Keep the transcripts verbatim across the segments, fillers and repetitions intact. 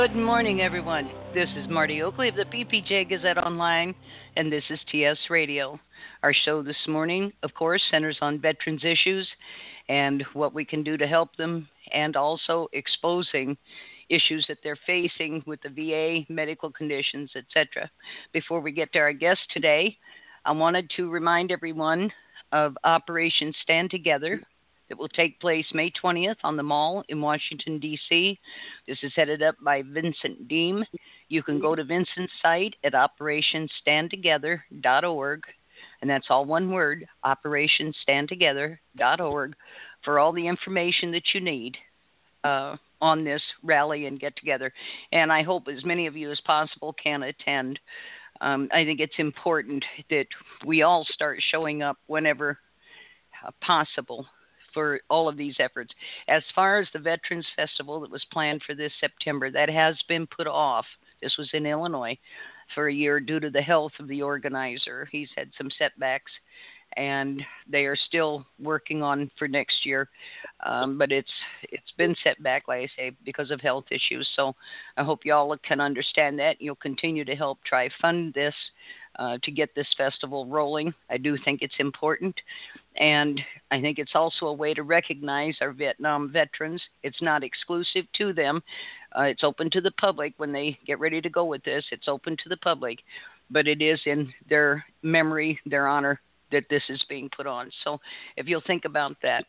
Good morning, everyone. This is Marty Oakley of the P P J Gazette Online, and this is T S Radio. Our show this morning, of course, centers on veterans' issues and what we can do to help them, and also exposing issues that they're facing with the V A, medical conditions, et cetera. Before we get to our guest today, I wanted to remind everyone of Operation Stand Together that will take place May twentieth on the Mall in Washington, D C. This is headed up by Vincent Deem. You can go to Vincent's site at operation stand together dot org, and that's all one word, operation stand together dot org, for all the information that you need uh, on this rally and get-together. And I hope as many of you as possible can attend. Um, I think it's important that we all start showing up whenever uh, possible for all of these efforts. As far as the Veterans Festival that was planned for this September, that has been put off. This was in Illinois for a year due to the health of the organizer. He's had some setbacks, and they are still working on for next year. Um, but it's it's been set back, like I say, because of health issues. So I hope y'all can understand that. You'll continue to help try fund this uh, to get this festival rolling. I do think it's important. And I think it's also a way to recognize our Vietnam veterans. It's not exclusive to them. Uh, it's open to the public when they get ready to go with this. It's open to the public. But it is in their memory, their honor, that this is being put on. So if you'll think about that.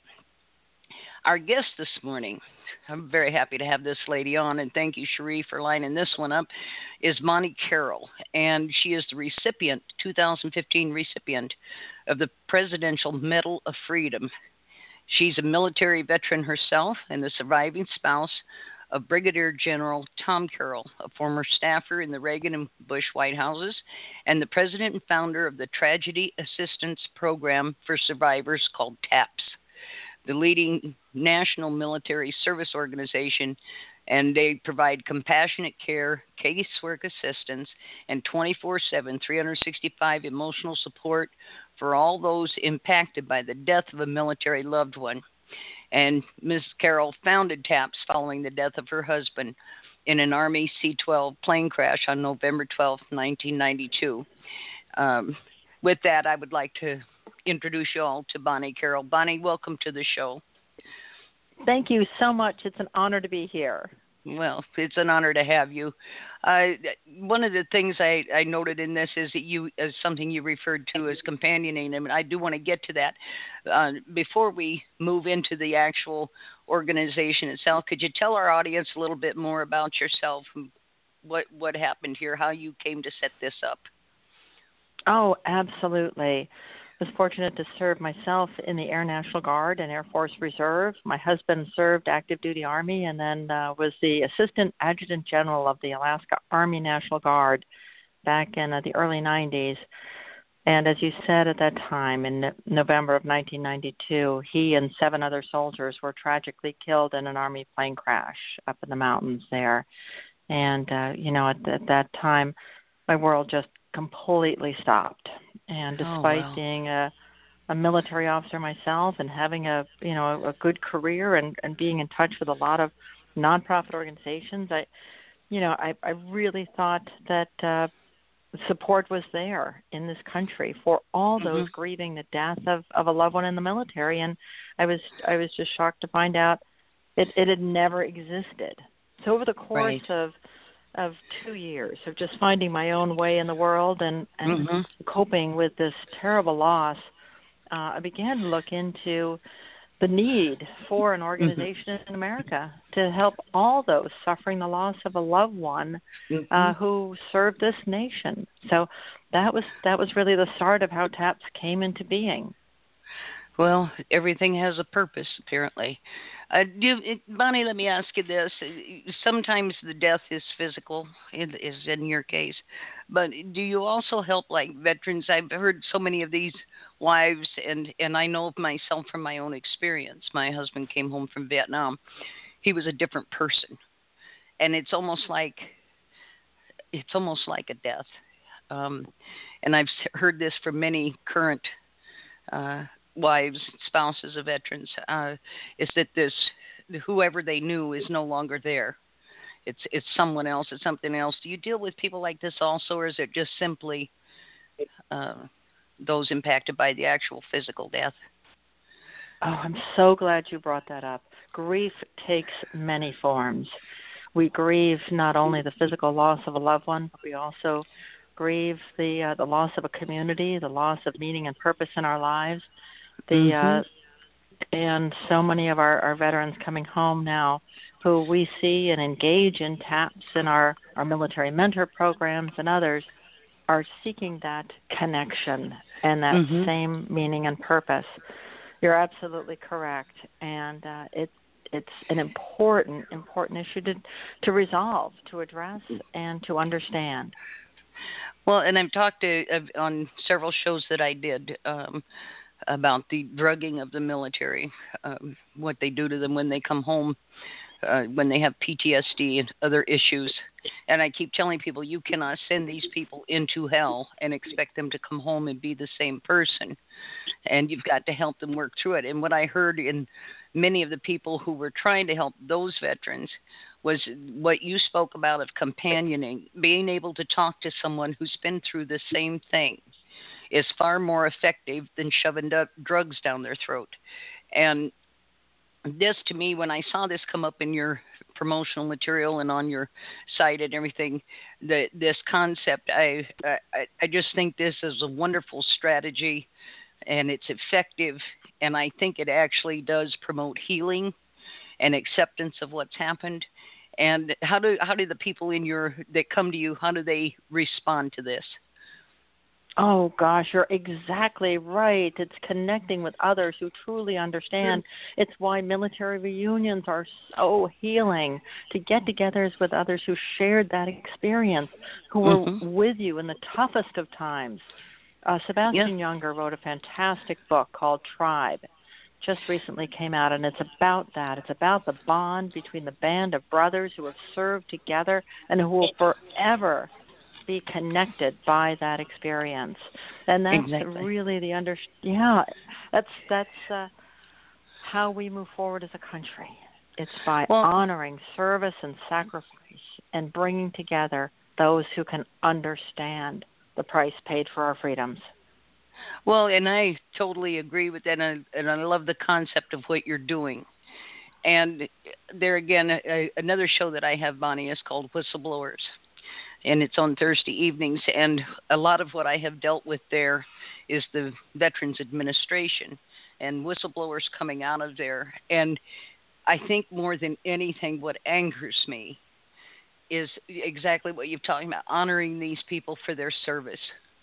Our guest this morning, I'm very happy to have this lady on, and thank you, Cherie, for lining this one up, is Bonnie Carroll, and she is the recipient, two thousand fifteen recipient of the Presidential Medal of Freedom. She's a military veteran herself and the surviving spouse of Brigadier General Tom Carroll, a former staffer in the Reagan and Bush White Houses, and the president and founder of the Tragedy Assistance Program for Survivors called TAPS, the leading national military service organization, and they provide compassionate care, casework assistance, and twenty-four seven, three hundred sixty-five emotional support for all those impacted by the death of a military loved one. And Miz Carroll founded TAPS following the death of her husband in an Army C twelve plane crash on November twelfth, nineteen ninety-two. Um, with that, I would like to introduce you all to Bonnie Carroll. Bonnie, welcome to the show. Thank you so much. It's an honor to be here. Well, it's an honor to have you. Uh, one of the things I, I noted in this is that you, as something you referred to as companioning, and I do want to get to that. Uh, before we move into the actual organization itself, could you tell our audience a little bit more about yourself, what what happened here, how you came to set this up? Oh, absolutely. I was fortunate to serve myself in the Air National Guard and Air Force Reserve. My husband served active duty Army and then uh, was the Assistant Adjutant General of the Alaska Army National Guard back in uh, the early nineties. And as you said at that time, in November of nineteen ninety-two, he and seven other soldiers were tragically killed in an Army plane crash up in the mountains there. And, uh, you know, at, at that time, my world just completely stopped. And despite oh, wow. being a, a military officer myself and having a you know a, a good career and, and being in touch with a lot of nonprofit organizations, I you know I, I really thought that uh, support was there in this country for all those Mm-hmm. grieving the death of, of a loved one in the military. And I was I was just shocked to find out it, it had never existed. So over the course Right. of of two years of just finding my own way in the world and, and Mm-hmm. coping with this terrible loss, uh, I began to look into the need for an organization Mm-hmm. in America to help all those suffering the loss of a loved one Mm-hmm. uh, who served this nation. So that was that was really the start of how TAPS came into being. Well, everything has a purpose, apparently. Uh, do, it, Bonnie, let me ask you this. Sometimes the death is physical, it is in your case. But do you also help, like, veterans? I've heard so many of these wives, and, and I know of myself from my own experience. My husband came home from Vietnam. He was a different person. And it's almost like it's almost like a death. Um, and I've heard this from many current uh wives, spouses of veterans, uh, is that this, whoever they knew is no longer there. it's it's someone else, it's something else. Do you deal with people like this also, or is it just simply uh, those impacted by the actual physical death? Oh, I'm so glad you brought that up. Grief takes many forms. We grieve not only the physical loss of a loved one, but we also grieve the uh, the loss of a community, the loss of meaning and purpose in our lives. The Mm-hmm. uh, and so many of our, our veterans coming home now who we see and engage in TAPS in our, our military mentor programs and others are seeking that connection and that Mm-hmm. same meaning and purpose. You're absolutely correct, and uh, it, it's an important, important issue to, to resolve, to address, and to understand. Well, and I've talked to, uh, on several shows that I did um, about the drugging of the military, um, what they do to them when they come home, uh, when they have P T S D and other issues. And I keep telling people, you cannot send these people into hell and expect them to come home and be the same person. And you've got to help them work through it. And what I heard in many of the people who were trying to help those veterans was what you spoke about of companioning, being able to talk to someone who's been through the same thing is far more effective than shoving d- drugs down their throat. And this, to me, when I saw this come up in your promotional material and on your site and everything, the, this concept, I, I I just think this is a wonderful strategy, and it's effective, and I think it actually does promote healing and acceptance of what's happened. And how do how do the people in your that come to you, how do they respond to this? Oh, gosh, you're exactly right. It's connecting with others who truly understand. It's why military reunions are so healing, to get togethers with others who shared that experience, who were Mm-hmm. with you in the toughest of times. Uh, Yeah. Sebastian Younger wrote a fantastic book called Tribe. Just recently came out, and it's about that. It's about the bond between the band of brothers who have served together and who will forever be connected by that experience. And that's Exactly. really the under yeah that's that's uh, how we move forward as a country. It's by Well, honoring service and sacrifice and bringing together those who can understand the price paid for our freedoms. well, and I totally agree with that, and I, and I love the concept of what you're doing. And there again, a, another show that I have, Bonnie, is called Whistleblowers, and it's on Thursday evenings. And a lot of what I have dealt with there is the Veterans Administration and whistleblowers coming out of there. And I think more than anything, what angers me is exactly what you're talking about, honoring these people for their service,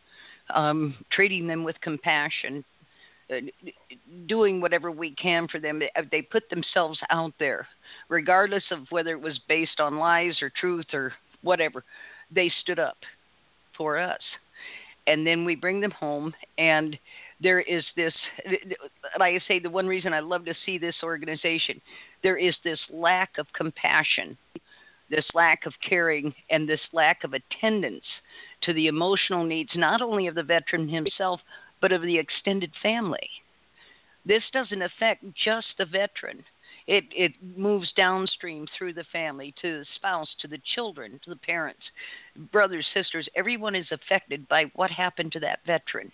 um, treating them with compassion, uh, doing whatever we can for them. They put themselves out there, regardless of whether it was based on lies or truth or whatever. They stood up for us. And then we bring them home, and there is this, like I say, the one reason I love to see this organization, there is this lack of compassion, this lack of caring, and this lack of attendance to the emotional needs, not only of the veteran himself, but of the extended family. This doesn't affect just the veteran. It it moves downstream through the family, to the spouse, to the children, to the parents, brothers, sisters. Everyone is affected by what happened to that veteran.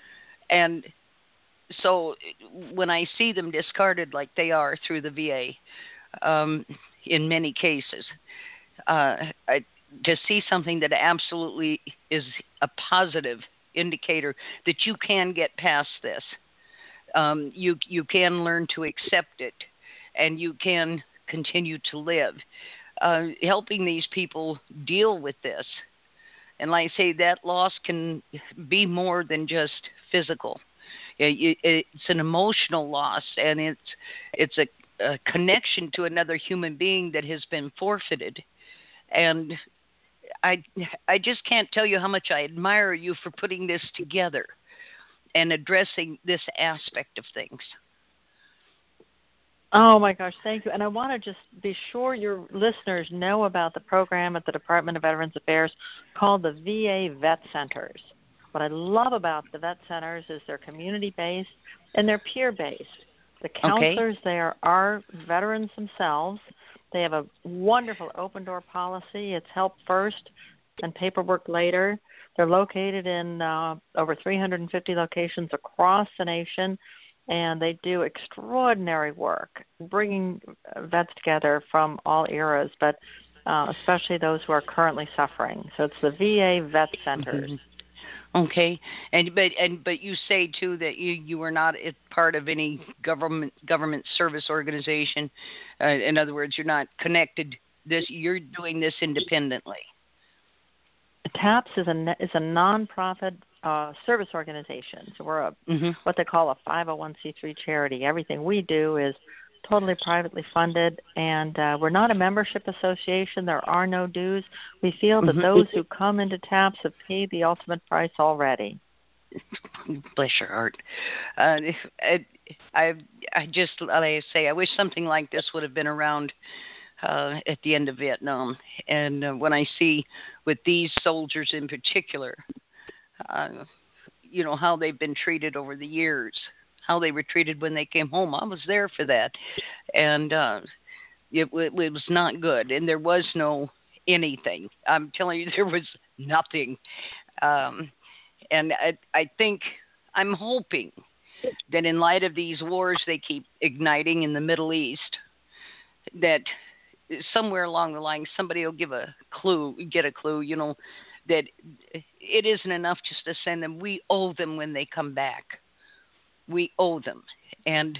And so when I see them discarded like they are through the V A, um, in many cases, uh, I, to see something that absolutely is a positive indicator that you can get past this. Um, you you can learn to accept it, and you can continue to live. Uh, helping these people deal with this. And like I say, that loss can be more than just physical. It, it, it's an emotional loss, and it's it's a, a connection to another human being that has been forfeited. And I I just can't tell you how much I admire you for putting this together and addressing this aspect of things. Oh, my gosh, thank you. And I want to just be sure your listeners know about the program at the Department of Veterans Affairs called the V A Vet Centers. What I love about the vet centers is they're community-based and they're peer-based. The counselors Okay. there are veterans themselves. They have a wonderful open door policy. It's help first and paperwork later. They're located in uh, over three hundred fifty locations across the nation, and they do extraordinary work, bringing vets together from all eras, but uh, especially those who are currently suffering. So it's the V A Vet Centers. Mm-hmm. Okay, and but and but you say too that you you are not a part of any government government service organization. Uh, in other words, you're not connected. This you're doing this independently. TAPS is a is a nonprofit uh, service organization. So we're a mm-hmm. what they call a five oh one c three charity. Everything we do is totally privately funded, and uh, we're not a membership association. There are no dues. We feel that mm-hmm. those who come into TAPS have paid the ultimate price already. Bless your heart. Uh, I, I, I just, like I say, I wish something like this would have been around uh, at the end of Vietnam. And uh, when I see with these soldiers in particular, uh, you know, how they've been treated over the years, how they were treated when they came home. I was there for that. And uh, it, it was not good. And there was no anything. I'm telling you, there was nothing. Um, and I, I think, I'm hoping that in light of these wars they keep igniting in the Middle East, that somewhere along the line somebody will give a clue, get a clue, you know, that it isn't enough just to send them. We owe them when they come back. We owe them. And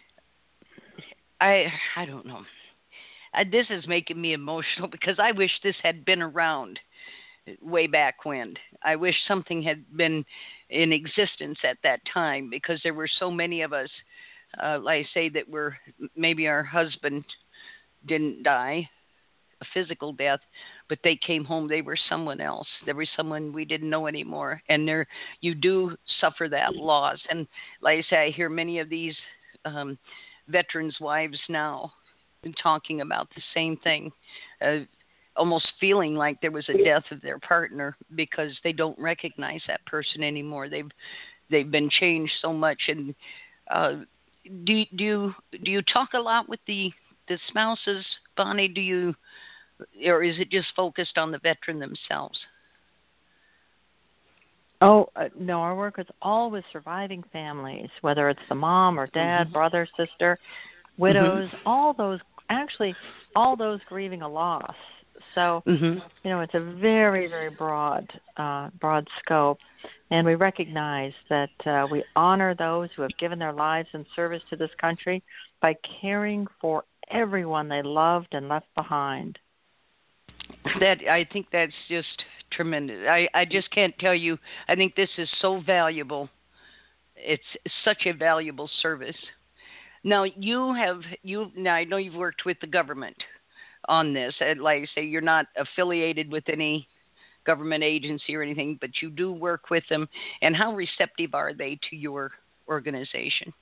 I I don't know. I, this is making me emotional because I wish this had been around way back when. I wish something had been in existence at that time because there were so many of us, uh, like I say, that were maybe our husband didn't die, a physical death, but they came home, they were someone else. There was someone we didn't know anymore. And there, you do suffer that loss. And like I say, I hear many of these um, veterans' wives now talking about the same thing, uh, almost feeling like there was a death of their partner because they don't recognize that person anymore. They've they've been changed so much. And uh, do do you do you talk a lot with the the spouses, Bonnie? Do you, or is it just focused on the veteran themselves? Oh, uh, no, our work is all with surviving families, whether it's the mom or dad, mm-hmm. brother, sister, widows, mm-hmm. all those, actually, all those grieving a loss. So, mm-hmm. you know, it's a very, very broad, uh, broad scope. And we recognize that uh, we honor those who have given their lives in service to this country by caring for everyone they loved and left behind. That I think that's just tremendous. I, I just can't tell you. I think this is so valuable. It's such a valuable service. Now you have you. Now I know you've worked with the government on this. And like I say, you're not affiliated with any government agency or anything, but you do work with them. And how receptive are they to your organization?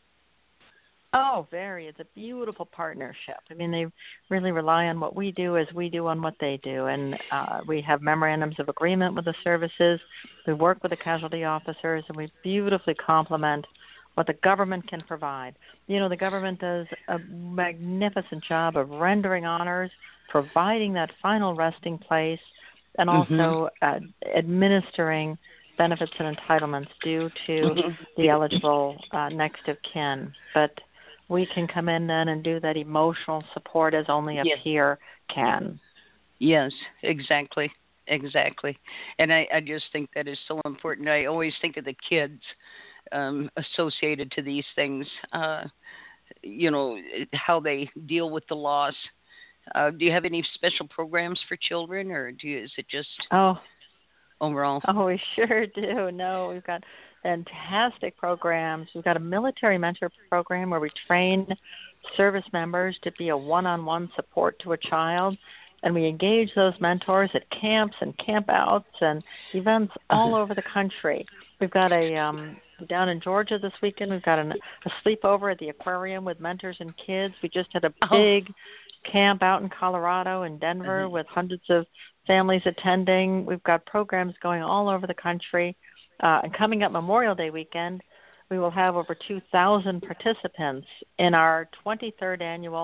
Oh, very. It's a beautiful partnership. I mean, they really rely on what we do as we do on what they do. And uh, we have memorandums of agreement with the services. We work with the casualty officers, and we beautifully complement what the government can provide. You know, the government does a magnificent job of rendering honors, providing that final resting place, and also mm-hmm. uh, administering benefits and entitlements due to mm-hmm. the eligible uh, next of kin. But we can come in then and do that emotional support as only a yes. peer can. Yes, exactly, exactly. And I, I just think that is so important. I always think of the kids um, associated to these things, uh, you know, how they deal with the loss. Uh, do you have any special programs for children, or do you, is it just oh, overall? Oh, we sure do. No, we've got fantastic programs. We've got a military mentor program where we train service members to be a one-on-one support to a child, and we engage those mentors at camps and campouts and events all over the country. We've got a um, down in Georgia this weekend. We've got an, a sleepover at the aquarium with mentors and kids. We just had a big oh. camp out in Colorado and Denver mm-hmm. with hundreds of families attending. We've got programs going all over the country. Uh, and coming up Memorial Day weekend, we will have over two thousand participants in our twenty-third annual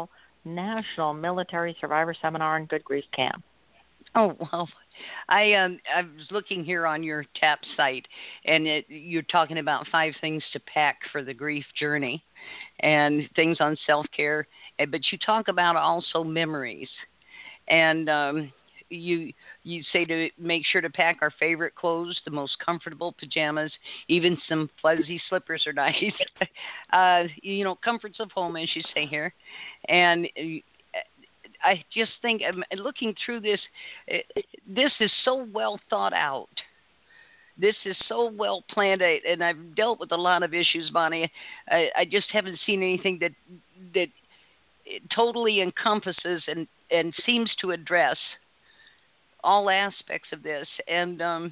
National Military Survivor Seminar and Good Grief Camp. Oh, well, I um I was looking here on your TAP site, and it, you're talking about five things to pack for the grief journey, and things on self-care. eh, But you talk about also memories, and um, you you say to make sure to pack our favorite clothes, the most comfortable pajamas, even some fuzzy slippers are nice. uh, you know, comforts of home, as you say here, and uh, I just think, um, looking through this, eh, this is so well thought out. This is so well planned, I- and I've dealt with a lot of issues, Bonnie. I, I just haven't seen anything that that totally encompasses and and seems to address all aspects of this. And um,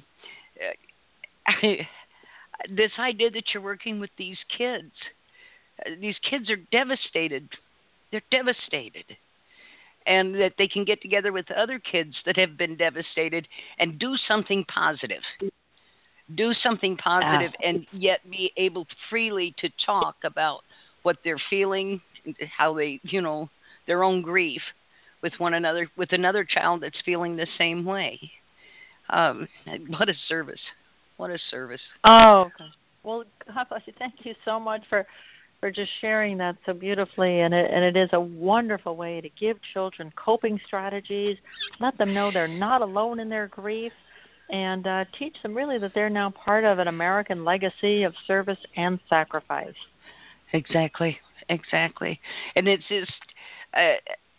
this idea that you're working with these kids, uh, these kids are devastated. They're devastated. And that they can get together with other kids that have been devastated and do something positive. Do something positive Ah. and yet be able freely to talk about what they're feeling, how they, you know, their own grief with one another, with another child that's feeling the same way. Um, what a service. What a service. Oh, well, God bless you. Thank you so much for, for just sharing that so beautifully. And it, and it is a wonderful way to give children coping strategies, let them know they're not alone in their grief, and uh, teach them really that they're now part of an American legacy of service and sacrifice. Exactly. Exactly. And it's just, uh,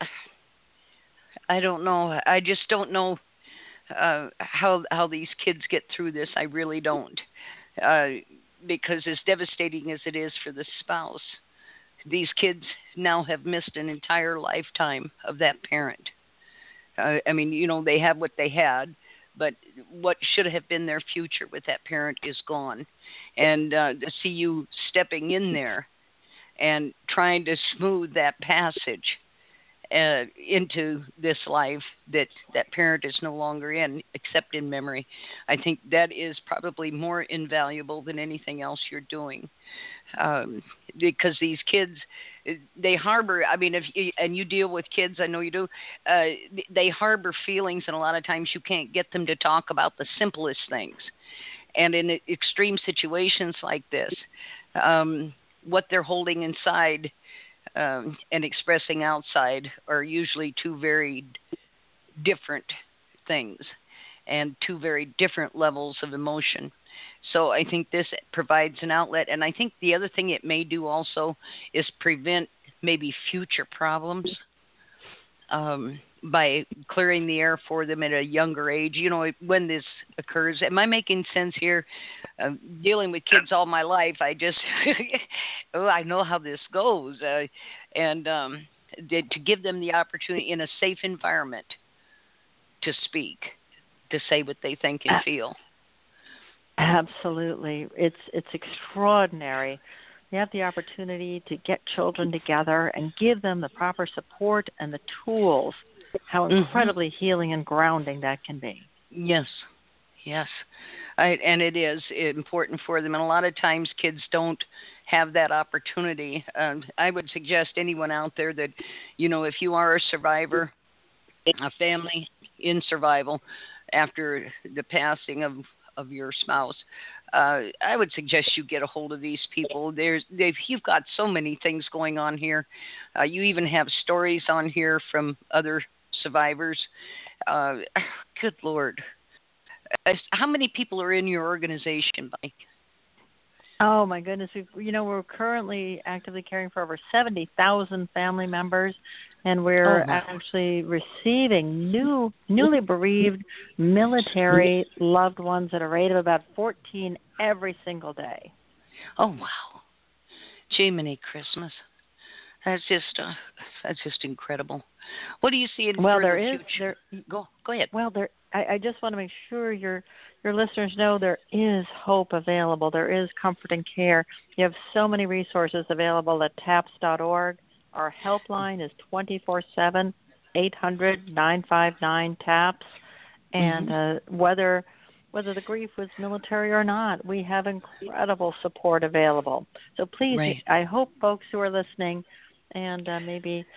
I don't know. I just don't know uh, how how these kids get through this. I really don't, uh, because as devastating as it is for the spouse, these kids now have missed an entire lifetime of that parent. Uh, I mean, you know, they have what they had, but what should have been their future with that parent is gone. And uh, to see you stepping in there and trying to smooth that passage uh, into this life that that parent is no longer in, except in memory. I think that is probably more invaluable than anything else you're doing, um, because these kids, they harbor. I mean, if you, and you deal with kids, I know you do. Uh, they harbor feelings, and a lot of times you can't get them to talk about the simplest things. And in extreme situations like this, um, what they're holding inside um, and expressing outside are usually two very different things and two very different levels of emotion. So I think this provides an outlet. And I think the other thing it may do also is prevent maybe future problems um, by clearing the air for them at a younger age. You know, when this occurs. Am I making sense here? Uh, dealing with kids all my life, I just, oh, I know how this goes. Uh, and um, to give them the opportunity in a safe environment to speak, to say what they think and feel. Absolutely. It's it's extraordinary. You have the opportunity to get children together and give them the proper support and the tools. How incredibly mm-hmm. healing and grounding that can be. Yes, yes. I, and it is important for them. And a lot of times kids don't have that opportunity. Um, I would suggest anyone out there that, you know, if you are a survivor, a family in survival after the passing of, of your spouse, uh, I would suggest you get a hold of these people. There's, they've, you've got so many things going on here. Uh, you even have stories on here from other survivors. Uh, good Lord. Uh, how many people are in your organization, Mike? Oh, my goodness. We've, you know, we're currently actively caring for over seventy thousand family members, and we're oh, wow. actually receiving new, newly bereaved military loved ones at a rate of about fourteen every single day. Oh, wow. Jiminy Christmas. That's just uh, that's just incredible. What do you see in well, for there the is, future? There, go go ahead. Well, there. I, I just want to make sure your your listeners know there is hope available. There is comfort and care. You have so many resources available at taps dot org. Our helpline is twenty-four seven, eight hundred, nine five nine TAPS. And mm-hmm. uh, whether whether the grief was military or not, we have incredible support available. So please, right. I hope folks who are listening and uh, maybe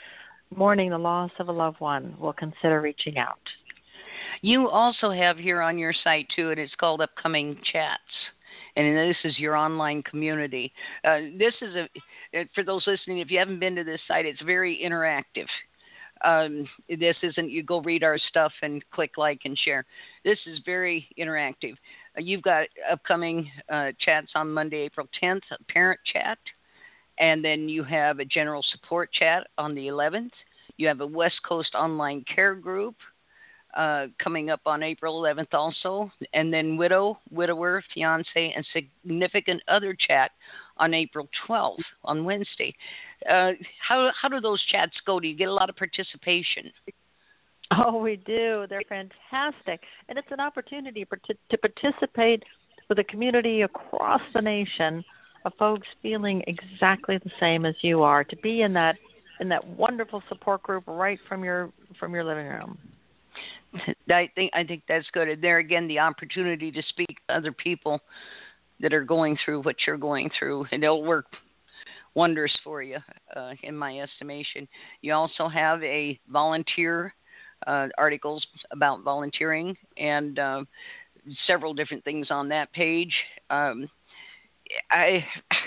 mourning the loss of a loved one will consider reaching out. You also have here on your site, too, and it's called Upcoming Chats. And this is your online community. Uh, this is a, for those listening, if you haven't been to this site, it's very interactive. Um, this isn't you go read our stuff and click like and share. This is very interactive. Uh, you've got upcoming uh, chats on Monday, April tenth, a parent chat. And then you have a general support chat on the eleventh. You have a West Coast online care group uh, coming up on April eleventh also. And then widow, widower, fiance, and significant other chat on April twelfth, on Wednesday. Uh, how, how do those chats go? Do you get a lot of participation? Oh, we do. They're fantastic. And it's an opportunity to participate with a community across the nation of folks feeling exactly the same as you are, to be in that in that wonderful support group right from your from your living room. I think I think that's good. And there again, the opportunity to speak to other people that are going through what you're going through, and it'll work wonders for you, uh, in my estimation. You also have a volunteer uh, articles about volunteering and uh, several different things on that page. Um, I,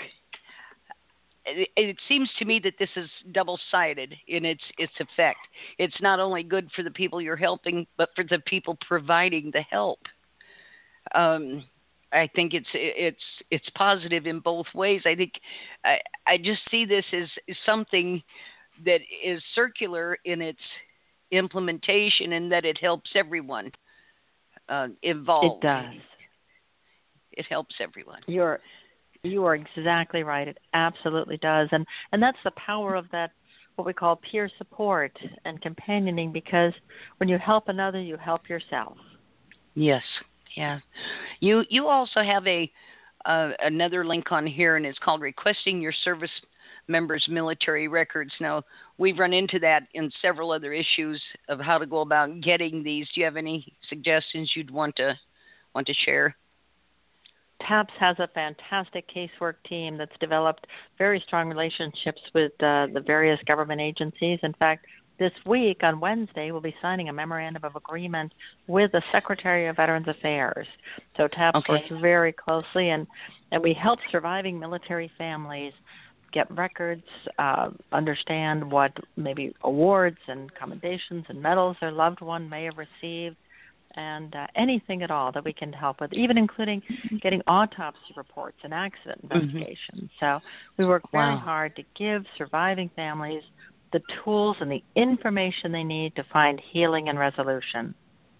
it, it seems to me that this is double-sided in its its effect. It's not only good for the people you're helping, but for the people providing the help. Um, I think it's it's it's positive in both ways. I think I, I just see this as something that is circular in its implementation, and that it helps everyone uh, involved. It does. It helps everyone. You're You are exactly right. It absolutely does. And and that's the power of that, what we call peer support and companioning, because when you help another, you help yourself. Yes. Yeah. You you also have a uh, another link on here, and it's called Requesting Your Service Members' Military Records. Now, we've run into that in several other issues of how to go about getting these. Do you have any suggestions you'd want to want to share? TAPS has a fantastic casework team that's developed very strong relationships with uh, the various government agencies. In fact, this week on Wednesday, we'll be signing a memorandum of agreement with the Secretary of Veterans Affairs. So TAPS okay. works very closely, and, and we help surviving military families get records, uh, understand what maybe awards and commendations and medals their loved one may have received, and uh, anything at all that we can help with, even including getting autopsy reports and accident investigations. Mm-hmm. So we work very wow. hard to give surviving families the tools and the information they need to find healing and resolution.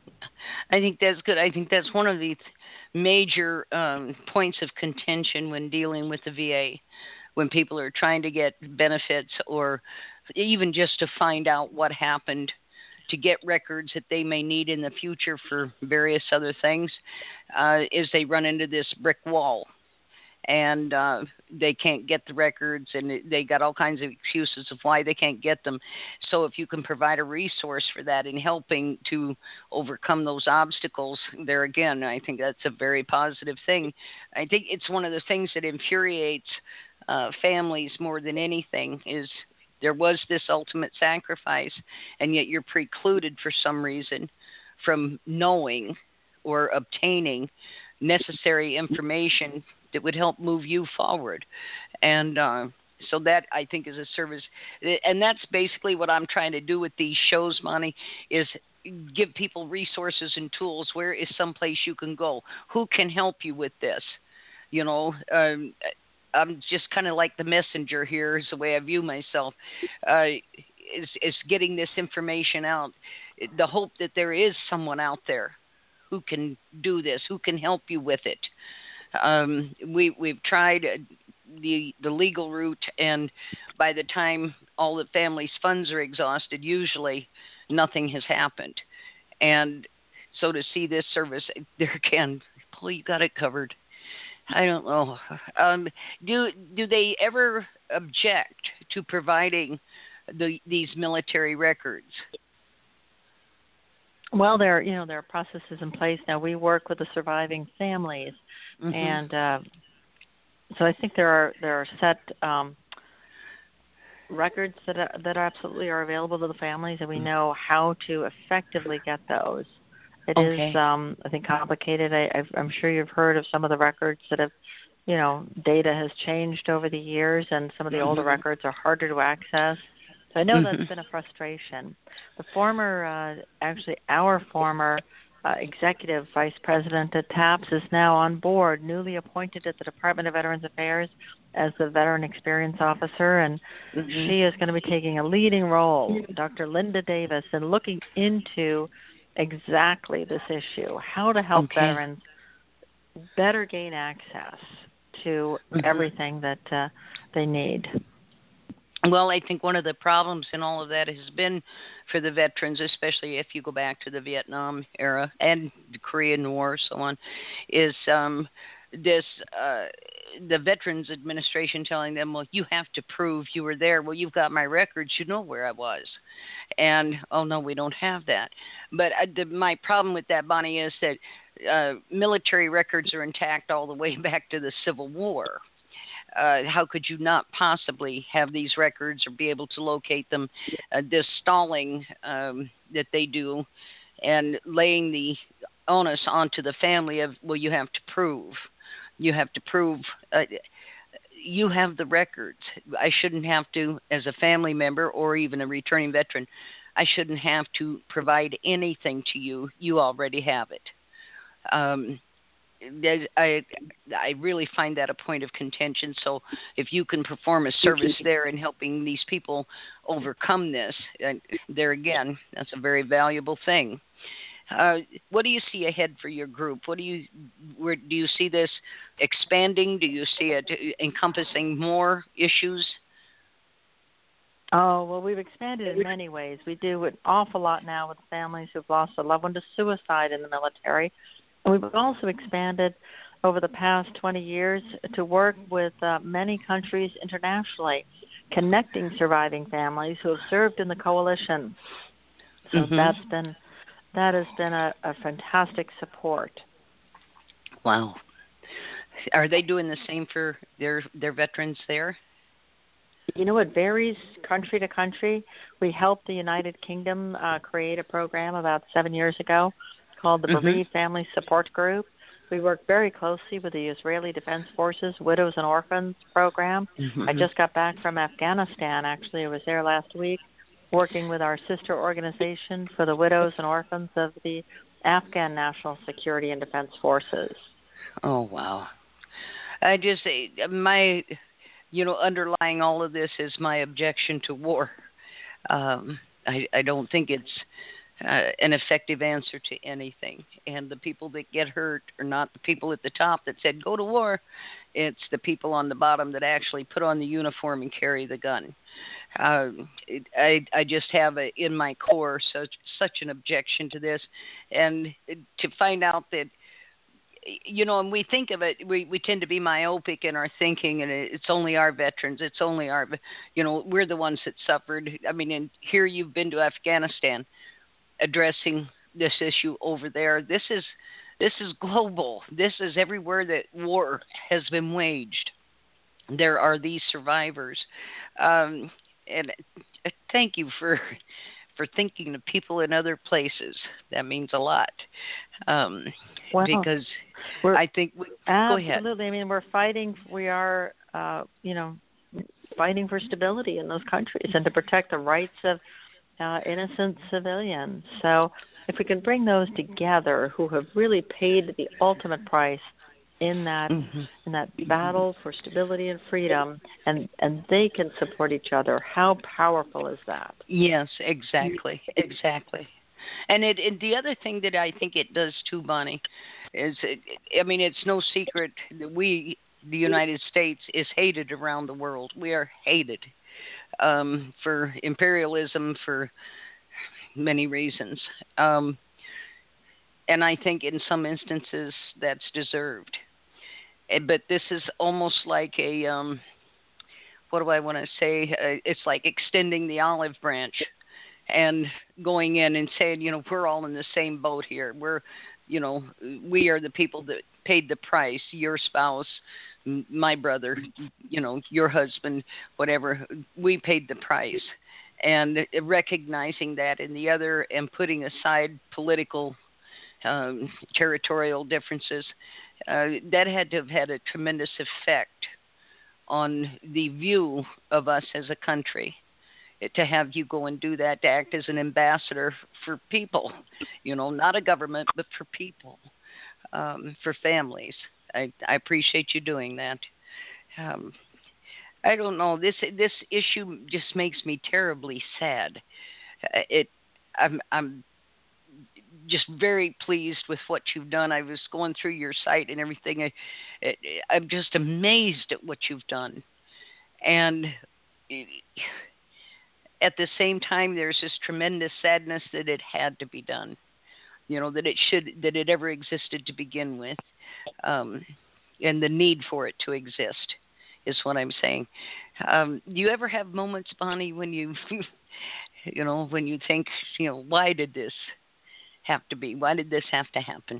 I think that's good. I think that's one of the major um, points of contention when dealing with the V A, when people are trying to get benefits or even just to find out what happened, to get records that they may need in the future for various other things, uh, is they run into this brick wall. And uh, they can't get the records, and they got all kinds of excuses of why they can't get them. So if you can provide a resource for that in helping to overcome those obstacles, there again, I think that's a very positive thing. I think it's one of the things that infuriates uh, families more than anything is there was this ultimate sacrifice, and yet you're precluded for some reason from knowing or obtaining necessary information that would help move you forward. And uh, so that, I think, is a service. And that's basically what I'm trying to do with these shows, Monty, is give people resources and tools. Where is some place you can go? Who can help you with this? You know, um, I'm just kind of like the messenger here is the way I view myself, uh, is, is getting this information out. The hope that there is someone out there who can do this, who can help you with it. Um, we, we've tried the the legal route, and by the time all the family's funds are exhausted, usually nothing has happened. And so to see this service, there again, you got it covered. I don't know. Um, do do they ever object to providing the, these military records? Well, there you know there are processes in place now. We work with the surviving families, mm-hmm. and uh, so I think there are there are set um, records that are, that absolutely are available to the families, and we know how to effectively get those. It Okay. is, um, I think, complicated. I, I've, I'm sure you've heard of some of the records that have, you know, data has changed over the years, and some of the Mm-hmm. older records are harder to access. So I know Mm-hmm. that's been a frustration. The former, uh, actually, our former uh, executive vice president at TAPS is now on board, newly appointed at the Department of Veterans Affairs as the Veteran Experience Officer, and Mm-hmm. she is going to be taking a leading role, Doctor Linda Davis, in looking into exactly this issue, how to help Okay. veterans better gain access to Mm-hmm. everything that uh, they need. Well, I think one of the problems in all of that has been for the veterans, especially if you go back to the Vietnam era and the Korean War, so on, is um, this uh, the Veterans Administration telling them, well, you have to prove you were there. Well, you've got my records. You know where I was. And, oh, no, we don't have that. But uh, the, my problem with that, Bonnie, is that uh, military records are intact all the way back to the Civil War. Uh, how could you not possibly have these records or be able to locate them? Uh, this stalling um, that they do and laying the onus onto the family of, well, you have to prove. You have to prove uh, you have the records. I shouldn't have to, as a family member or even a returning veteran, I shouldn't have to provide anything to you. You already have it. Um, I I really find that a point of contention. So if you can perform a service there in helping these people overcome this, uh, there again, that's a very valuable thing. Uh, what do you see ahead for your group? What do you where do you see this expanding? Do you see it encompassing more issues? Oh, well, we've expanded in many ways. We do an awful lot now with families who've lost a loved one to suicide in the military. And we've also expanded over the past twenty years to work with uh, many countries internationally, connecting surviving families who have served in the coalition. So Mm-hmm. that's been that has been a, a fantastic support. Wow. Are they doing the same for their their veterans there? You know, it varies country to country. We helped the United Kingdom uh, create a program about seven years ago called the Mm-hmm. Bereaved Family Support Group. We work very closely with the Israeli Defense Forces Widows and Orphans program. Mm-hmm. I just got back from Afghanistan. Actually, I was there last week working with our sister organization for the widows and orphans of the Afghan National Security and Defense Forces. Oh, wow. I just, my, you know, underlying all of this is my objection to war. Um, I, I don't think it's uh, an effective answer to anything. And the people that get hurt are not the people at the top that said, go to war. It's the people on the bottom that actually put on the uniform and carry the gun. Uh, it, I, I just have a, in my core such, such an objection to this. And to find out that, you know, and we think of it, we, we tend to be myopic in our thinking, and it's only our veterans, it's only our, you know, we're the ones that suffered. I mean, and here you've been to Afghanistan addressing this issue over there. This is this is global. This is everywhere that war has been waged. There are these survivors. Um, and thank you for for thinking of people in other places. That means a lot. Um, well, because I think we, go ahead. Absolutely. I mean, we're fighting. We are, uh, you know, fighting for stability in those countries and to protect the rights of uh, innocent civilians. So, if we can bring those together, who have really paid the ultimate price in that mm-hmm. in that battle for stability and freedom, and and they can support each other, how powerful is that? Yes, exactly, exactly. And it, it the other thing that I think it does too, Bonnie, is it, I mean, it's no secret that we, the United States, is hated around the world. We are hated um, for imperialism, for many reasons. Um, and I think in some instances that's deserved. But this is almost like a, um, what do I want to say? Uh, it's like extending the olive branch and going in and saying, you know, we're all in the same boat here. We're, you know, we are the people that paid the price. Your spouse, m- my brother, you know, your husband, whatever, we paid the price. And recognizing that in the other and putting aside political, um, territorial differences, uh, that had to have had a tremendous effect on the view of us as a country. It, to have you go and do that, to act as an ambassador for people, you know, not a government, but for people, um, for families. I, I appreciate you doing that. Um, I don't know. This this issue just makes me terribly sad. Uh, It, I'm I'm just very pleased with what you've done. I was going through your site and everything. I, it, I'm just amazed at what you've done, and it, at the same time, there's this tremendous sadness that it had to be done. You know, that it should that it ever existed to begin with, um, and the need for it to exist is what I'm saying. Um, do you ever have moments, Bonnie, when you, you know, when you think, you know, why did this have to be? Why did this have to happen?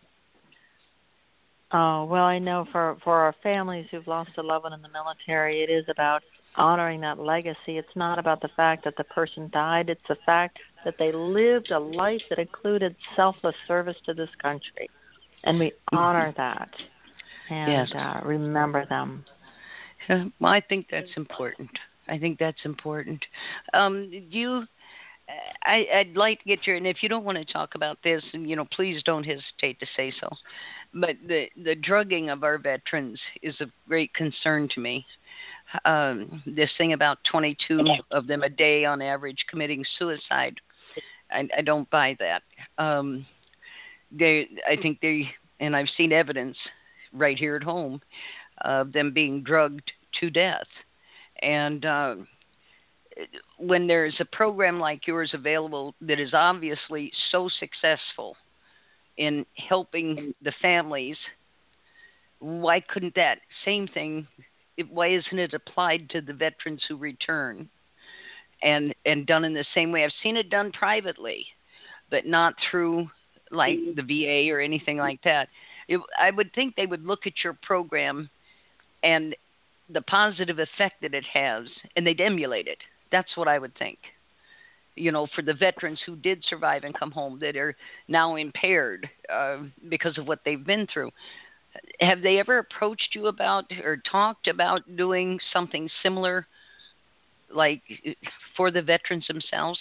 Oh, well, I know for, for our families who've lost a loved one in the military, it is about honoring that legacy. It's not about the fact that the person died. It's the fact that they lived a life that included selfless service to this country. And we honor that and Yes. uh, remember them. Uh, Well, I think that's important. I think that's important. Um, do you? I, I'd like to get your, and if you don't want to talk about this, and you know, please don't hesitate to say so. But the the drugging of our veterans is of great concern to me. Um, this thing about twenty-two of them a day on average committing suicide, I, I don't buy that. Um, they, I think they, and I've seen evidence right here at home of them being drugged to death, and. Uh, when there's a program like yours available that is obviously so successful in helping the families, why couldn't that same thing, why isn't it applied to the veterans who return and, and done in the same way? I've seen it done privately, but not through like the V A or anything like that. It, I would think they would look at your program and the positive effect that it has, and they'd emulate it. That's what I would think. You know, for the veterans who did survive and come home that are now impaired uh, because of what they've been through. Have they ever approached you about or talked about doing something similar, like for the veterans themselves?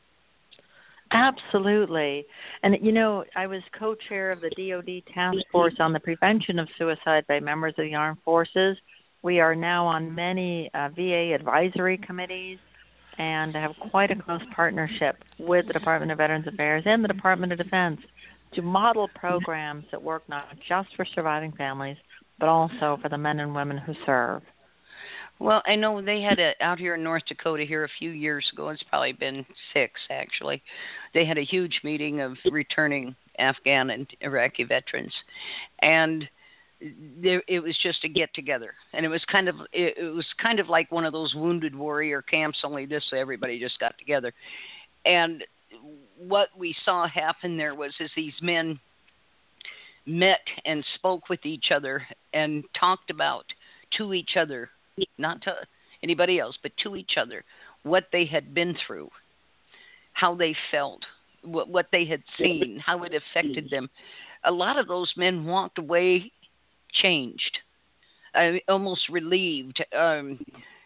Absolutely. And, you know, I was co-chair of the D O D Task Force on the Prevention of Suicide by Members of the Armed Forces. We are now on many uh, V A advisory committees and have quite a close partnership with the Department of Veterans Affairs and the Department of Defense to model programs that work not just for surviving families, but also for the men and women who serve. Well, I know they had a out here in North Dakota here a few years ago. It's probably been six, actually. They had a huge meeting of returning Afghan and Iraqi veterans, and there, it was just a get together, and it was kind of it, it was kind of like one of those wounded warrior camps. Only this, everybody just got together, and what we saw happen there was as these men met and spoke with each other and talked about to each other, not to anybody else, but to each other, what they had been through, how they felt, what, what they had seen, how it affected them. A lot of those men walked away changed, uh, almost relieved. Um,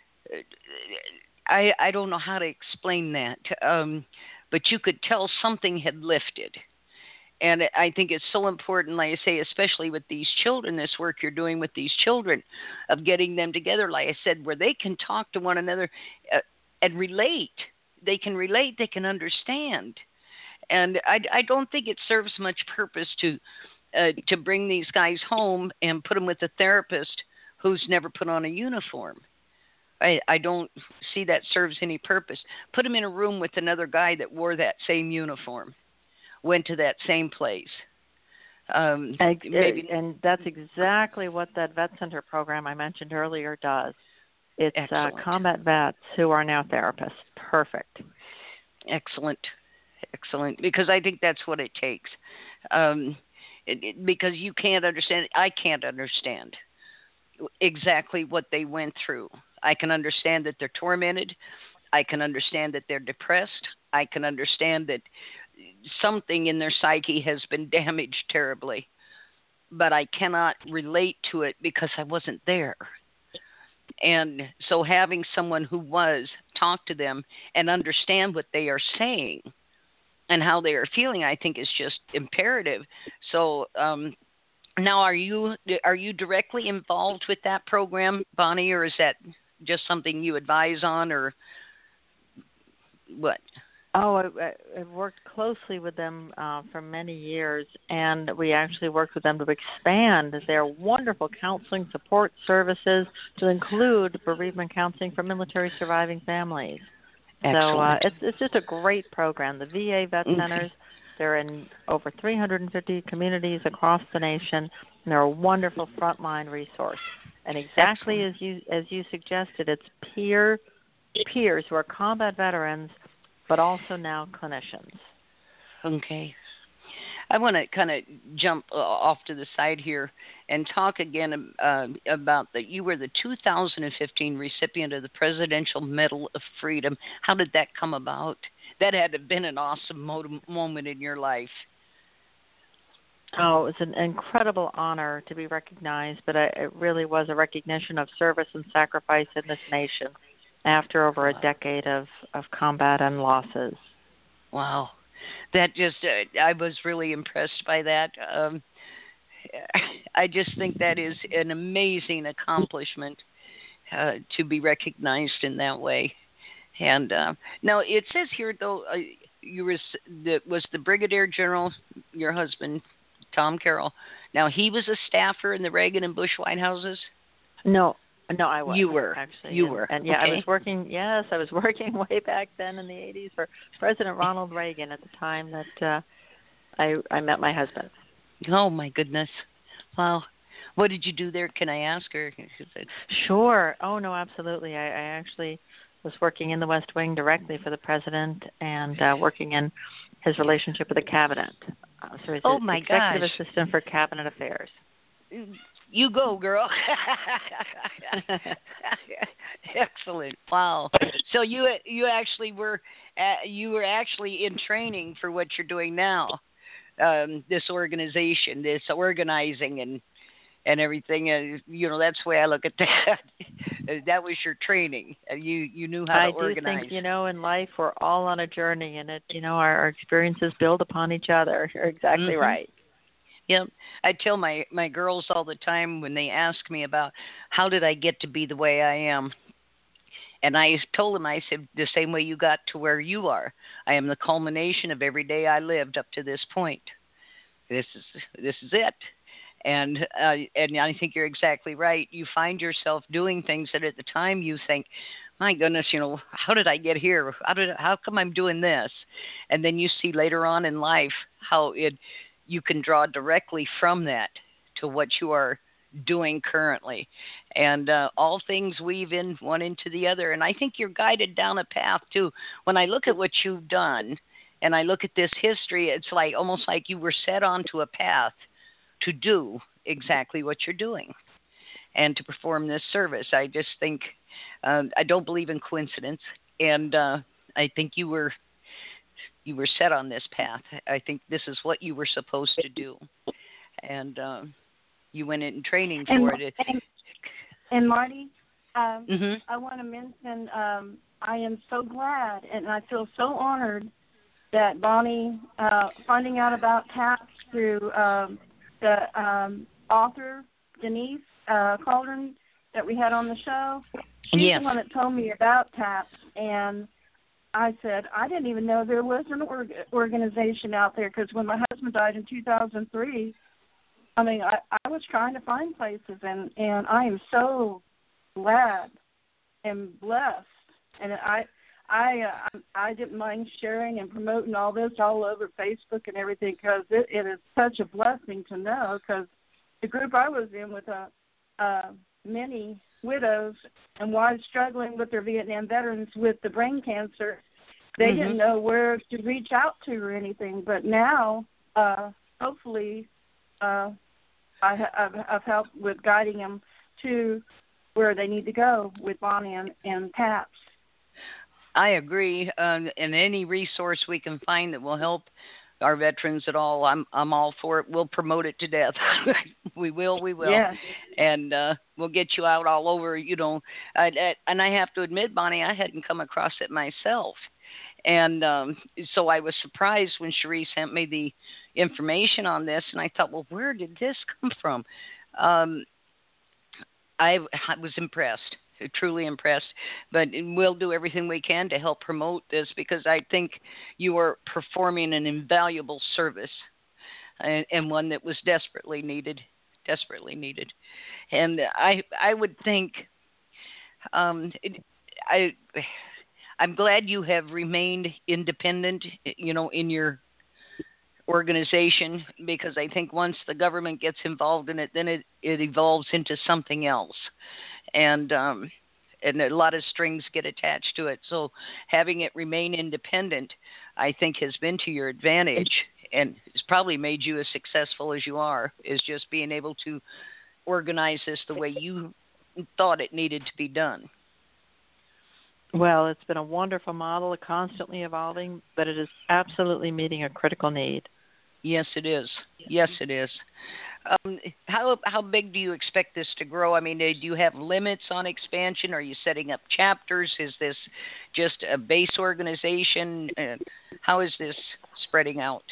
I I don't know how to explain that, um, but you could tell something had lifted. And I think it's so important, like I say, especially with these children, this work you're doing with these children, of getting them together, like I said, where they can talk to one another uh, and relate. They can relate, they can understand. And I, I don't think it serves much purpose to uh, to bring these guys home and put them with a therapist who's never put on a uniform. I, I don't see that serves any purpose. Put them in a room with another guy that wore that same uniform, went to that same place. Um, and, maybe, and that's exactly what that Vet Center program I mentioned earlier does. It's uh, combat vets who are now therapists. Perfect. Excellent. Excellent. Because I think that's what it takes. Um, it, it, because you can't understand, I can't understand exactly what they went through. I can understand that they're tormented. I can understand that they're depressed. I can understand that something in their psyche has been damaged terribly. But I cannot relate to it because I wasn't there. And so having someone who was talk to them and understand what they are saying and how they are feeling, I think is just imperative. So um, now, are you are you directly involved with that program, Bonnie, or is that just something you advise on, or what? Oh, I, I've worked closely with them uh, for many years, and we actually worked with them to expand their wonderful counseling support services to include bereavement counseling for military surviving families. Excellent. So uh, it's it's just a great program. The V A Vet Okay. Centers, they're in over three hundred fifty communities across the nation, and they're a wonderful frontline resource. And exactly Excellent. as you as you suggested, it's peer peers who are combat veterans, but also now clinicians. Okay. I want to kind of jump uh, off to the side here and talk again uh, about that. You were the two thousand fifteen recipient of the Presidential Medal of Freedom. How did that come about? That had to have been an awesome mo- moment in your life. Oh, it was an incredible honor to be recognized, but it really was a recognition of service and sacrifice in this nation after over a decade of, of combat and losses. Wow. That just, uh, I was really impressed by that. Um, I just think that is an amazing accomplishment uh, to be recognized in that way. And uh, now it says here, though, uh, you were the, was the Brigadier General, your husband, Tom Carroll. Now, he was a staffer in the Reagan and Bush White Houses? No, no, I was. You were. Actually. You and, were. And yeah, okay. I was working, yes, I was working way back then in the eighties for President Ronald Reagan at the time that uh, I, I met my husband. Oh, my goodness. Wow. What did you do there? Can I ask her? Sure. Oh, no, absolutely. I, I actually was working in the West Wing directly for the president and uh, working in his relationship with the cabinet. Uh, so he's oh, the my executive gosh. assistant for cabinet affairs. You go, girl. Excellent. Wow. So you you actually were uh, you were actually in training for what you're doing now. Um, this organization, this organizing and and everything. Uh, you know, that's the way I look at that. That was your training. Uh, you you knew how I to organize. I do think, you know, in life we're all on a journey, and it, you know, our, our experiences build upon each other. You're exactly mm-hmm. right. Yep. I tell my, my girls all the time when they ask me about how did I get to be the way I am. And I told them, I said, the same way you got to where you are. I am the culmination of every day I lived up to this point. This is this is it. And uh, and I think you're exactly right. You find yourself doing things that at the time you think, my goodness, you know, how did I get here? How did how come I'm doing this? And then you see later on in life how it you can draw directly from that to what you are doing currently. And uh, all things weave in one into the other. And I think you're guided down a path, too. When I look at what you've done and I look at this history, it's like almost like you were set onto a path to do exactly what you're doing and to perform this service. I just think, uh, I don't believe in coincidence. And uh, I think you were You were set on this path. I think this is what you were supposed to do. And um, you went in training for and, it. And, and Marty, um, mm-hmm. I want to mention um, I am so glad and I feel so honored that Bonnie, uh, finding out about TAPS through um, the um, author, Denise uh, Cauldron, that we had on the show, she's yes. the one that told me about TAPS. And I said, I didn't even know there was an org- organization out there because when my husband died in two thousand three, I mean, I, I was trying to find places, and, and I am so glad and blessed. And I I uh, I didn't mind sharing and promoting all this all over Facebook and everything because it, it is such a blessing to know because the group I was in with uh, uh, many widows and wives struggling with their Vietnam veterans with the brain cancer, they mm-hmm. didn't know where to reach out to or anything. But now, uh, hopefully, uh, I, I've, I've helped with guiding them to where they need to go with Bonnie and, and TAPS. I agree. Um, and any resource we can find that will help our veterans at all, I'm I'm all for it. We'll promote it to death. we will, we will. Yes. And uh, we'll get you out all over, you know. I, I, and I have to admit, Bonnie, I hadn't come across it myself. And um, so I was surprised when Cherie sent me the information on this, and I thought, well, where did this come from? Um, I, I was impressed. Truly impressed, but we'll do everything we can to help promote this, because I think you are performing an invaluable service, and, and one that was desperately needed, desperately needed. And I I would think, um, it, I I'm glad you have remained independent, you know, in your organization, because I think once the government gets involved in it, then it, it evolves into something else. And um, and a lot of strings get attached to it. So having it remain independent, I think, has been to your advantage, and it's probably made you as successful as you are, is just being able to organize this the way you thought it needed to be done. Well, it's been a wonderful model, constantly evolving, but it is absolutely meeting a critical need. Yes, it is. Yes, it is. Um, how how big do you expect this to grow? I mean, do you have limits on expansion? Are you setting up chapters? Is this just a base organization? Uh, how is this spreading out?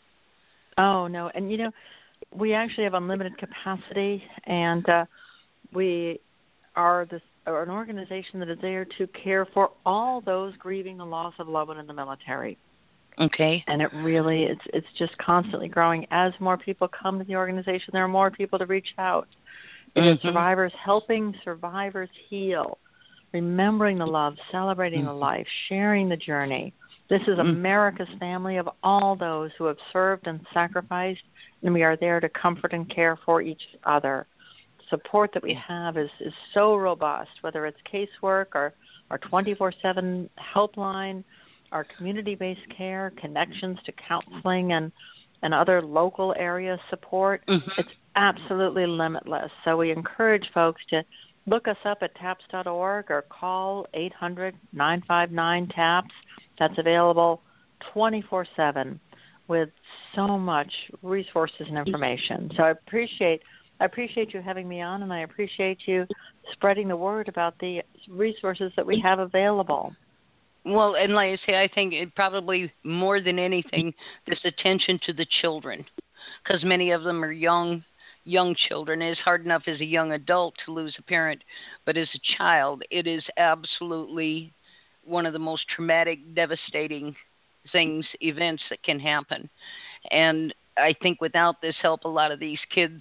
Oh, no. And, you know, we actually have unlimited capacity, and uh, we are this, are an organization that is there to care for all those grieving the loss of loved one in the military. Okay. And it really, it's it's just constantly growing. As more people come to the organization, there are more people to reach out. It mm-hmm. is survivors, helping survivors heal, remembering the love, celebrating mm-hmm. the life, sharing the journey. This is mm-hmm. America's family of all those who have served and sacrificed, and we are there to comfort and care for each other. The support that we have is, is so robust, whether it's casework or our twenty-four seven helpline, our community-based care, connections to counseling and, and other local area support. Mm-hmm. It's absolutely limitless. So we encourage folks to look us up at taps dot org or call eight hundred, nine five nine, TAPS. That's available twenty-four seven with so much resources and information. So I appreciate I appreciate you having me on, and I appreciate you spreading the word about the resources that we have available. Well, and like I say, I think it probably more than anything, this attention to the children, because many of them are young, young children. It is hard enough as a young adult to lose a parent, but as a child, it is absolutely one of the most traumatic, devastating things, events that can happen. And I think without this help, a lot of these kids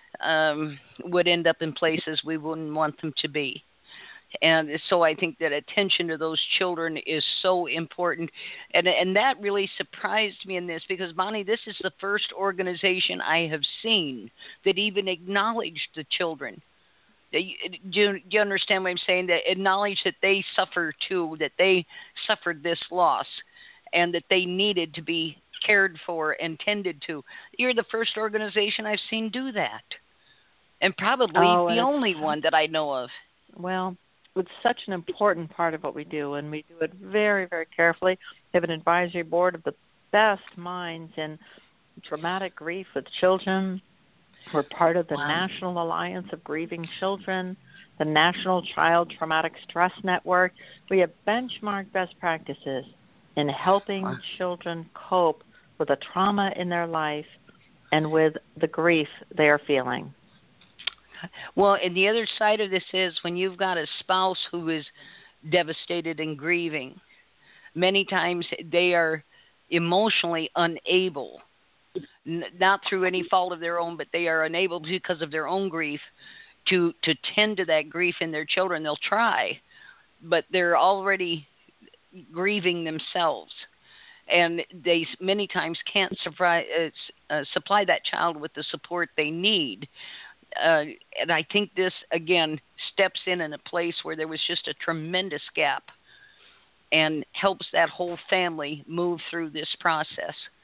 um, would end up in places we wouldn't want them to be. And so I think that attention to those children is so important. And and that really surprised me in this, because, Bonnie, this is the first organization I have seen that even acknowledged the children. Do you, do you understand what I'm saying? That acknowledge that they suffer too, that they suffered this loss, and that they needed to be cared for and tended to. You're the first organization I've seen do that. And probably oh, the and only one that I know of. Well, it's such an important part of what we do, and we do it very, very carefully. We have an advisory board of the best minds in traumatic grief with children. We're part of the wow. National Alliance of Grieving Children, the National Child Traumatic Stress Network. We have benchmarked best practices in helping wow. children cope with the trauma in their life and with the grief they are feeling. Well, and the other side of this is when you've got a spouse who is devastated and grieving, many times they are emotionally unable, n- not through any fault of their own, but they are unable because of their own grief to, to tend to that grief in their children. They'll try, but they're already grieving themselves. And they many times can't supply, uh, uh, supply that child with the support they need. Uh, and I think this, again, steps in in a place where there was just a tremendous gap and helps that whole family move through this process.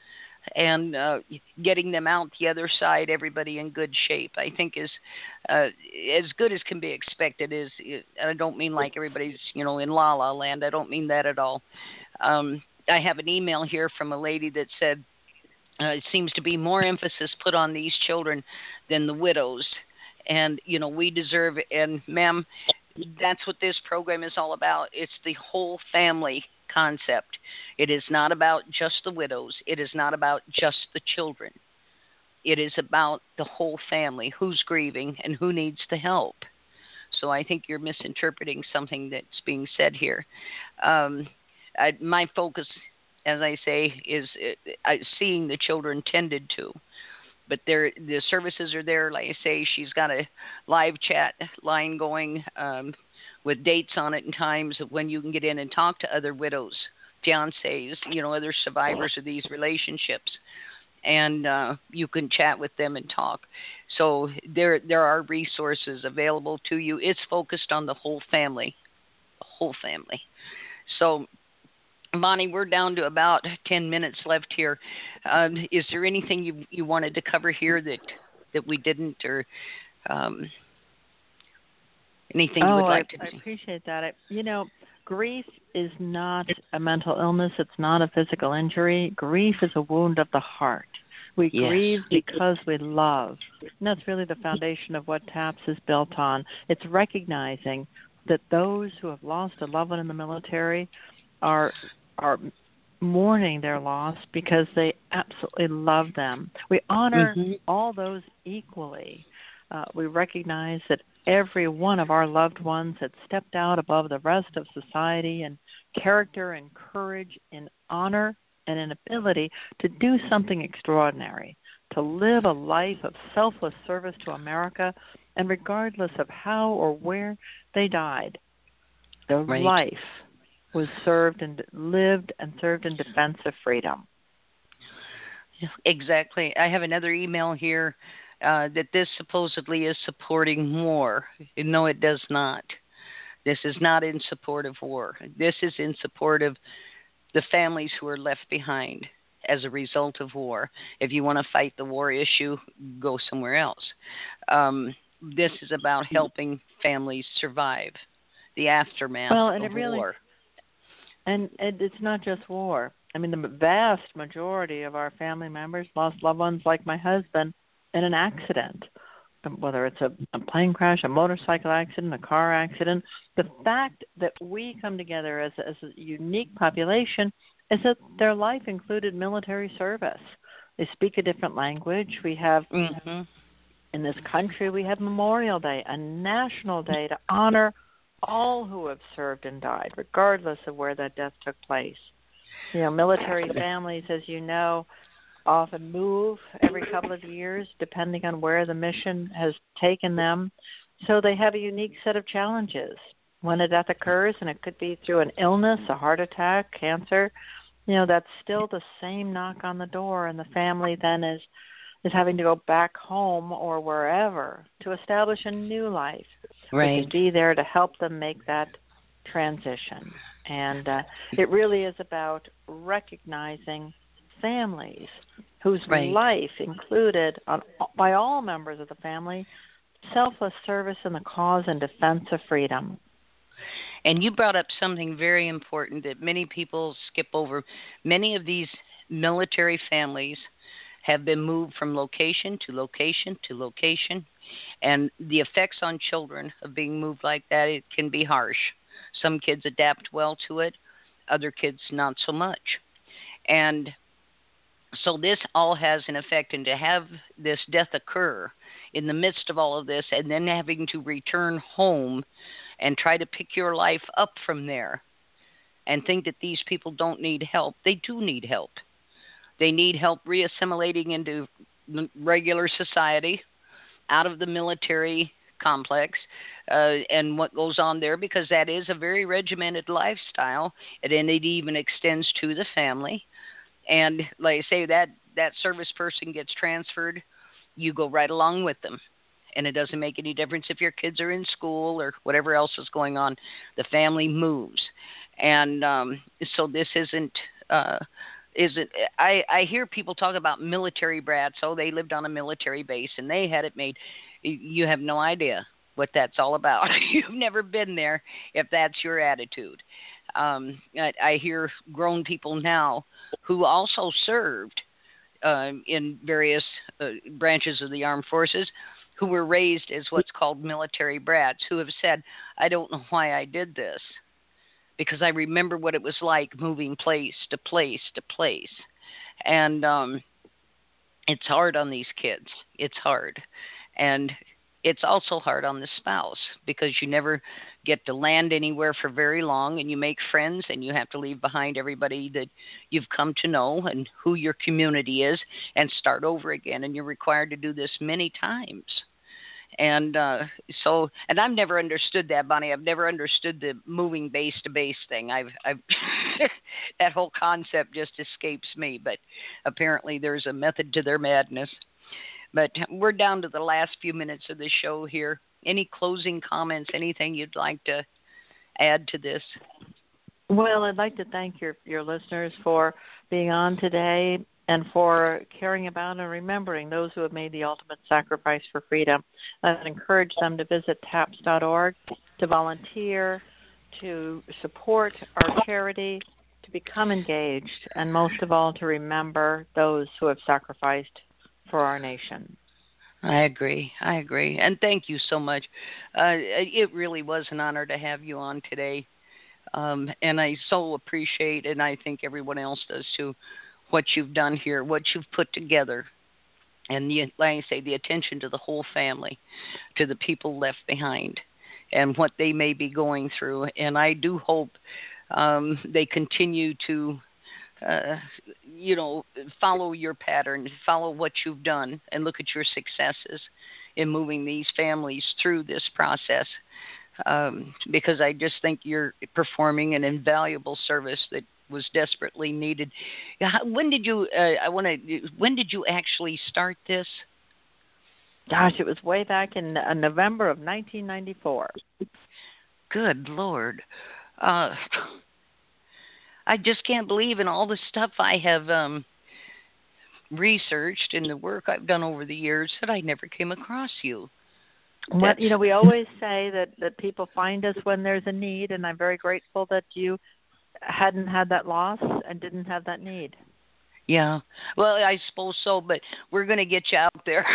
and uh, getting them out the other side, everybody in good shape, I think is uh, as good as can be expected. Is I don't mean like everybody's, you know, in la la land. I don't mean that at all. Um, I have an email here from a lady that said uh, it seems to be more emphasis put on these children than the widows. And, you know, we deserve, and ma'am, that's what this program is all about. It's the whole family concept. It is not about just the widows. It is not about just the children. It is about the whole family, who's grieving and who needs the help. So I think you're misinterpreting something that's being said here. Um, I, my focus, as I say, is uh, seeing the children tended to. But there, the services are there. Like I say, she's got a live chat line going um, with dates on it and times of when you can get in and talk to other widows, fiancés, you know, other survivors of these relationships. And uh, you can chat with them and talk. So there, there are resources available to you. It's focused on the whole family, the whole family. So, Bonnie, we're down to about ten minutes left here. Um, is there anything you you wanted to cover here that, that we didn't, or um, anything you oh, would like I, to? I appreciate that. I, you know, grief is not a mental illness. It's not a physical injury. Grief is a wound of the heart. We Yes. grieve because we love. And that's really the foundation of what TAPS is built on. It's recognizing that those who have lost a loved one in the military are are mourning their loss because they absolutely love them. We honor mm-hmm. all those equally. Uh, we recognize that every one of our loved ones had stepped out above the rest of society in character and courage, in honor and in ability to do something extraordinary, to live a life of selfless service to America, and regardless of how or where they died, their right. life was served and lived and served in defense of freedom. Exactly. I have another email here uh, that this supposedly is supporting war. No, it does not. This is not in support of war. This is in support of the families who are left behind as a result of war. If you want to fight the war issue, go somewhere else. Um, this is about helping families survive the aftermath well, and of it really, war. And it's not just war. I mean, the vast majority of our family members lost loved ones like my husband in an accident, whether it's a, a plane crash, a motorcycle accident, a car accident. The fact that we come together as, as a unique population is that their life included military service. They speak a different language. We have, mm-hmm. in this country, we have Memorial Day, a national day to honor all who have served and died, regardless of where that death took place. You know, military families, as you know, often move every couple of years, depending on where the mission has taken them. So they have a unique set of challenges. When a death occurs, and it could be through an illness, a heart attack, cancer, you know, that's still the same knock on the door, and the family then is is having to go back home or wherever to establish a new life. Right. We can be there to help them make that transition. And uh, it really is about recognizing families whose right. life included, on, by all members of the family, selfless service in the cause and defense of freedom. And you brought up something very important that many people skip over. Many of these military families have been moved from location to location to location, and the effects on children of being moved like that, it can be harsh. Some kids adapt well to it, other kids not so much. And so this all has an effect, and to have this death occur in the midst of all of this and then having to return home and try to pick your life up from there and think that these people don't need help. They do need help. They need help reassimilating into regular society, out of the military complex, uh, and what goes on there, because that is a very regimented lifestyle, and it even extends to the family. And like I say, that, that service person gets transferred, you go right along with them. And it doesn't make any difference if your kids are in school or whatever else is going on. The family moves. And um, so this isn't... Uh, is it? I I hear people talk about military brats. Oh, they lived on a military base and they had it made. You have no idea what that's all about. You've never been there if that's your attitude. Um, I, I hear grown people now who also served uh, in various uh, branches of the armed forces, who were raised as what's called military brats, who have said, I don't know why I did this, because I remember what it was like moving place to place to place. And um, it's hard on these kids. It's hard. And it's also hard on the spouse, because you never get to land anywhere for very long, and you make friends, and you have to leave behind everybody that you've come to know and who your community is, and start over again. And you're required to do this many times. And uh, so, and I've never understood that, Bonnie. I've never understood the moving base to base thing. I've, I've that whole concept just escapes me. But apparently, there's a method to their madness. But we're down to the last few minutes of the show here. Any closing comments? Anything you'd like to add to this? Well, I'd like to thank your your listeners for being on today, and for caring about and remembering those who have made the ultimate sacrifice for freedom. I'd encourage them to visit taps dot org, to volunteer, to support our charity, to become engaged, and most of all, to remember those who have sacrificed for our nation. I agree. I agree. And thank you so much. Uh, it really was an honor to have you on today. Um, and I so appreciate, and I think everyone else does too, what you've done here, what you've put together, and the, like I say, the attention to the whole family, to the people left behind, and what they may be going through. And I do hope um, they continue to, uh, you know, follow your pattern, follow what you've done, and look at your successes in moving these families through this process. Um, because I just think you're performing an invaluable service that was desperately needed. When did you? Uh, I want to. When did you actually start this? Gosh, it was way back in uh, November of nineteen ninety-four. Good Lord, uh, I just can't believe in all the stuff I have um, researched and the work I've done over the years that I never came across you. What, you know, we always say that, that people find us when there's a need, and I'm very grateful that you hadn't had that loss and didn't have that need. Yeah, well, I suppose so, but we're going to get you out there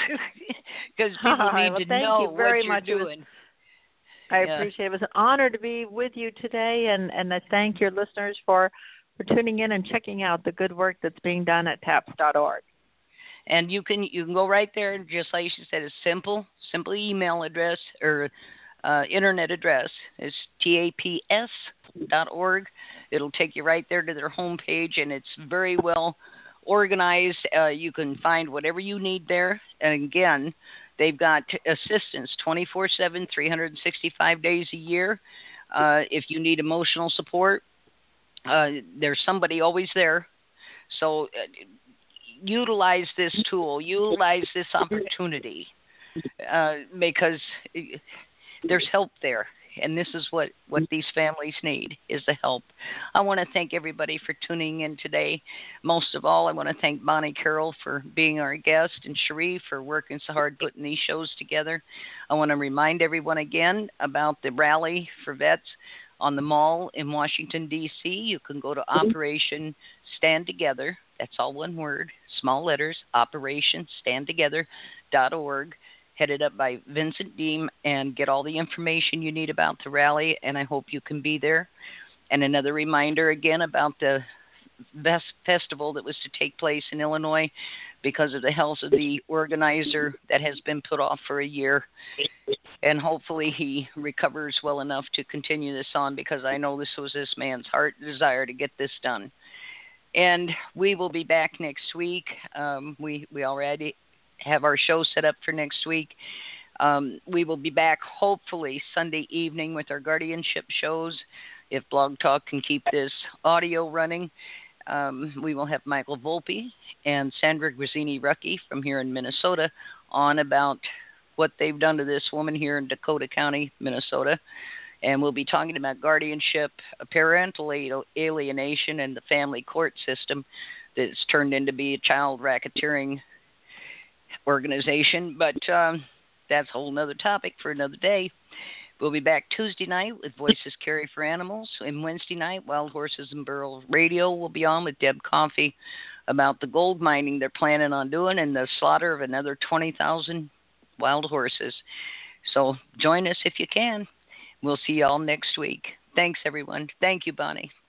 because people need well, to thank know you very what you're much. doing. It was, I yeah. appreciate it. It was an honor to be with you today, and, and I thank your listeners for, for tuning in and checking out the good work that's being done at taps dot org. And you can you can go right there, just like she said, a simple, simple email address or uh, internet address. It's taps dot org. It'll take you right there to their homepage, and it's very well organized. Uh, you can find whatever you need there. And again, they've got assistance twenty-four seven, three hundred sixty-five days a year. Uh, if you need emotional support, uh, there's somebody always there. So uh, utilize this tool, utilize this opportunity, uh, because there's help there. And this is what, what these families need, is the help. I want to thank everybody for tuning in today. Most of all, I want to thank Bonnie Carroll for being our guest, and Cherie for working so hard putting these shows together. I want to remind everyone again about the rally for vets on the Mall in Washington, D C You can go to Operation Stand Together. That's all one word, small letters, operation stand together dot org, headed up by Vincent Deem, and get all the information you need about the rally, and I hope you can be there. And another reminder again about the best festival that was to take place in Illinois because of the health of the organizer that has been put off for a year. And hopefully he recovers well enough to continue this on, because I know this was this man's heart desire to get this done. And we will be back next week. Um, we, we already have our show set up for next week. Um, we will be back hopefully Sunday evening with our guardianship shows, if Blog Talk can keep this audio running. Um, we will have Michael Volpe and Sandra Grazzini-Rucky from here in Minnesota on about what they've done to this woman here in Dakota County, Minnesota. And we'll be talking about guardianship, parental alienation, and the family court system that's turned into be a child racketeering organization. But um, that's a whole other topic for another day. We'll be back Tuesday night with Voices Carry for Animals. And Wednesday night, Wild Horses and Burl Radio will be on with Deb Coffey about the gold mining they're planning on doing and the slaughter of another twenty thousand wild horses. So join us if you can. We'll see you all next week. Thanks, everyone. Thank you, Bonnie.